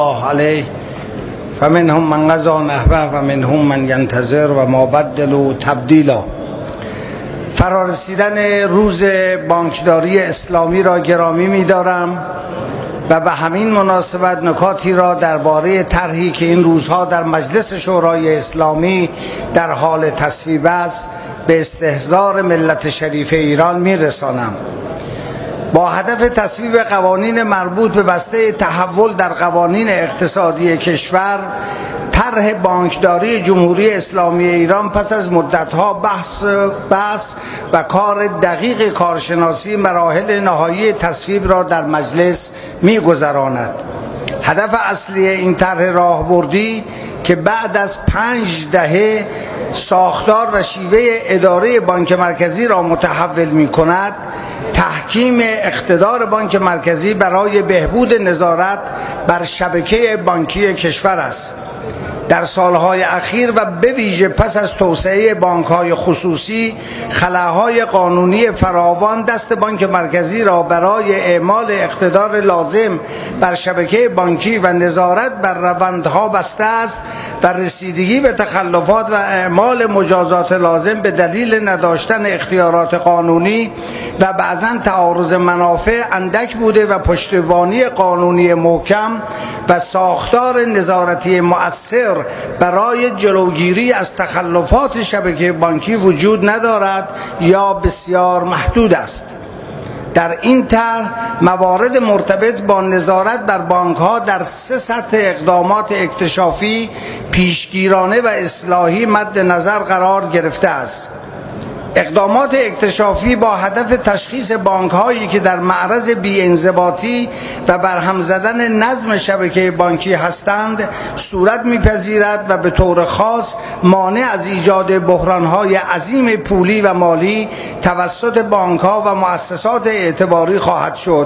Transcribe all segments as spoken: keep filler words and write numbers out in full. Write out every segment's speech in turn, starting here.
الله علیه فمنهم من قضی نحبه و منهم من ینتظر و ما بدلوا تبدیلا. فرارسیدن روز بانکداری اسلامی را گرامی می‌دارم و به همین مناسبت نکاتی را درباره طرحی که این روزها در مجلس شورای اسلامی در حال تصویب است به استحضار ملت شریف ایران می‌رسانم. با هدف تصویب قوانین مربوط به بسته تحول در قوانین اقتصادی کشور، طرح بانکداری جمهوری اسلامی ایران پس از مدت‌ها بحث بحث و کار دقیق کارشناسی مراحل نهایی تصویب را در مجلس می‌گذراند. هدف اصلی این طرح راهبردی که بعد از پنج دهه ساختار و شیوه اداره بانک مرکزی را متحول می‌کند، تحکیم اقتدار بانک مرکزی برای بهبود نظارت بر شبکه بانکی کشور است. در سالهای اخیر و به ویژه پس از توسعه بانک‌های خصوصی، خلاهای قانونی فراوان دست بانک مرکزی را برای اعمال اقتدار لازم بر شبکه بانکی و نظارت بر روندها بسته است و رسیدگی به تخلفات و اعمال مجازات لازم به دلیل نداشتن اختیارات قانونی و بعضاً تعارض منافع اندک بوده و پشتیبانی قانونی محکم و ساختار نظارتی مؤثر برای جلوگیری از تخلفات شبکه بانکی وجود ندارد یا بسیار محدود است. در این طرح موارد مرتبط با نظارت بر بانک‌ها در سه سطح اقدامات اکتشافی، پیشگیرانه و اصلاحی مد نظر قرار گرفته است. اقدامات اکتشافی با هدف تشخیص بانک‌هایی که در معرض بی‌انضباطی و برهم زدن نظم شبکه بانکی هستند صورت می‌پذیرد و به طور خاص مانع از ایجاد بحران‌های عظیم پولی و مالی توسط بانک‌ها و مؤسسات اعتباری خواهد شد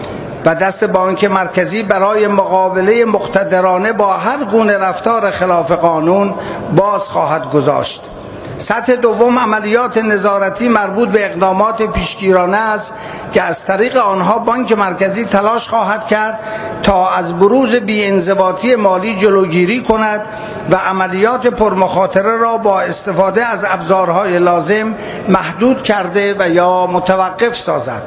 و دست بانک مرکزی برای مقابله مقتدرانه با هر گونه رفتار خلاف قانون باز خواهد گذاشت. سطح دوم عملیات نظارتی مربوط به اقدامات پیشگیرانه است که از طریق آنها بانک مرکزی تلاش خواهد کرد تا از بروز بی‌انضباطی مالی جلوگیری کند و عملیات پرمخاطره را با استفاده از ابزارهای لازم محدود کرده و یا متوقف سازد.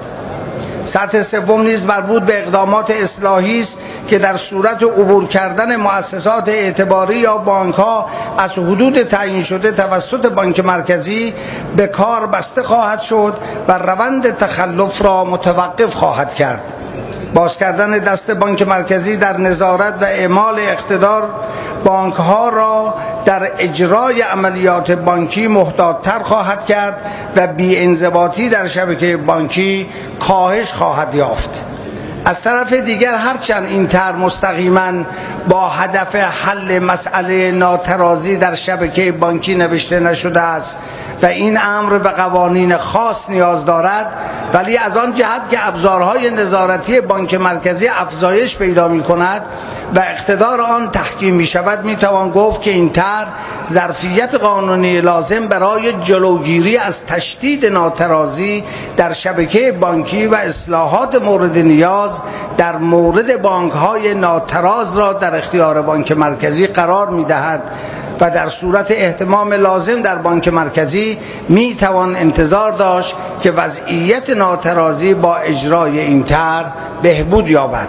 سطح سوم نیز مربوط به اقدامات اصلاحی است که در صورت عبور کردن مؤسسات اعتباری یا بانک‌ها از حدود تعیین شده توسط بانک مرکزی به کار بسته خواهد شد و روند تخلف را متوقف خواهد کرد. باز کردن دست بانک مرکزی در نظارت و اعمال اقتدار بانک‌ها را در اجرای عملیات بانکی محتاط‌تر خواهد کرد و بی‌انضباطی در شبکه بانکی کاهش خواهد یافت. از طرف دیگر هرچند این طرح مستقیما با هدف حل مسئله ناترازی در شبکه بانکی نوشته نشده است و این امر به قوانین خاص نیاز دارد، ولی از آن جهت که ابزارهای نظارتی بانک مرکزی افزایش پیدا می کند و اقتدار آن تحکیم می شود، می توان گفت که این طرح ظرفیت قانونی لازم برای جلوگیری از تشدید ناترازی در شبکه بانکی و اصلاحات مورد نیاز در مورد بانک‌های ناتراز را در اختیار بانک مرکزی قرار می‌دهد و در صورت اهتمام لازم در بانک مرکزی می‌توان انتظار داشت که وضعیت ناترازی با اجرای این طرح بهبود یابد.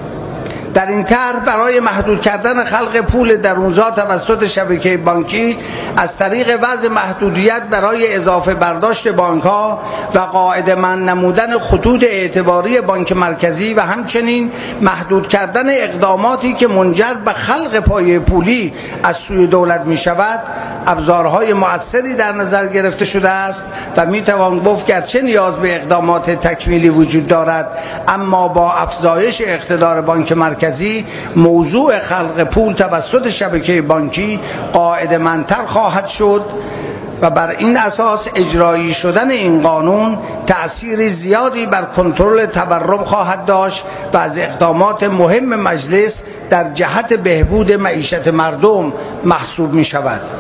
در این طرح برای محدود کردن خلق پول درونزا توسط شبکه بانکی از طریق وضع محدودیت برای اضافه برداشت بانک‌ها و قاعده‌مند نمودن خطوط اعتباری بانک مرکزی و همچنین محدود کردن اقداماتی که منجر به خلق پایه پولی از سوی دولت می شود، ابزارهای مؤثری در نظر گرفته شده است و می توان گفت گرچه نیاز به اقدامات تکمیلی وجود دارد، اما با افزایش اقتدار بانک مرکزی موضوع خلق پول توسط شبکه بانکی قاعده‌مندتر خواهد شد و بر این اساس اجرایی شدن این قانون تأثیر زیادی بر کنترل تورم خواهد داشت و از اقدامات مهم مجلس در جهت بهبود معیشت مردم محسوب می شود.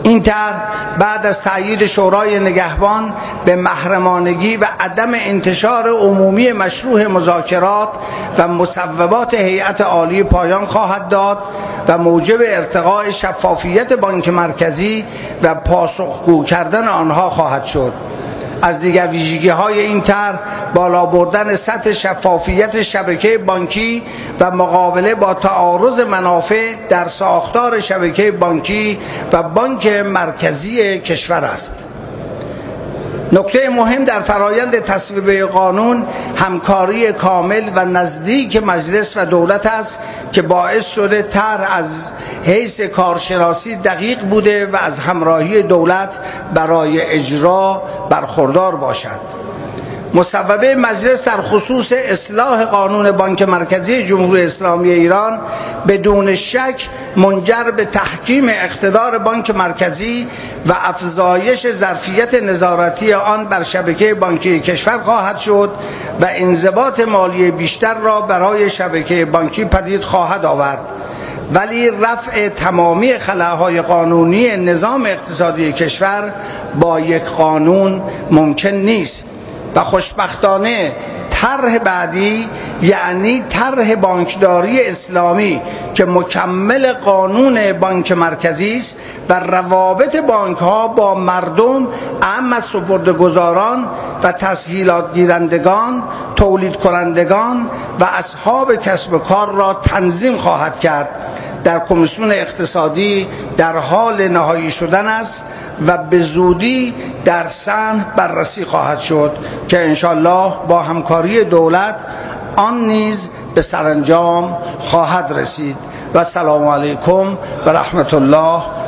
این طرح بعد از تأیید شورای نگهبان به محرمانگی و عدم انتشار عمومی مشروع مذاکرات و مصوبات هیئت عالی پایان خواهد داد و موجب ارتقاء شفافیت بانک مرکزی و پاسخگو کردن آنها خواهد شد. از دیگر ویژگی‌های این طرح بالا بردن سطح شفافیت شبکه بانکی و مقابله با تعارض منافع در ساختار شبکه بانکی و بانک مرکزی کشور است. نکته مهم در فرایند تصویب قانون همکاری کامل و نزدیک مجلس و دولت است که باعث شده طرح از حیث کارشناسی دقیق بوده و از همراهی دولت برای اجرا برخوردار باشد. مصوبه مجلس در خصوص اصلاح قانون بانک مرکزی جمهوری اسلامی ایران بدون شک منجر به تحکیم اقتدار بانک مرکزی و افزایش ظرفیت نظارتی آن بر شبکه بانکی کشور خواهد شد و انضباط مالی بیشتر را برای شبکه بانکی پدید خواهد آورد. ولی رفع تمامی خلاهای قانونی نظام اقتصادی کشور با یک قانون ممکن نیست و خوشبختانه طرح بعدی یعنی طرح بانکداری اسلامی که مکمل قانون بانک مرکزی است و روابط بانک ها با مردم، اعم از سپرده‌گذاران و تسهیلات گیرندگان، تولید کنندگان و اصحاب کسب و کار را تنظیم خواهد کرد. در کمیسیون اقتصادی در حال نهایی شدن است و به زودی در سن بررسی خواهد شد که انشالله با همکاری دولت آن نیز به سرانجام خواهد رسید. و السلام علیکم و رحمت الله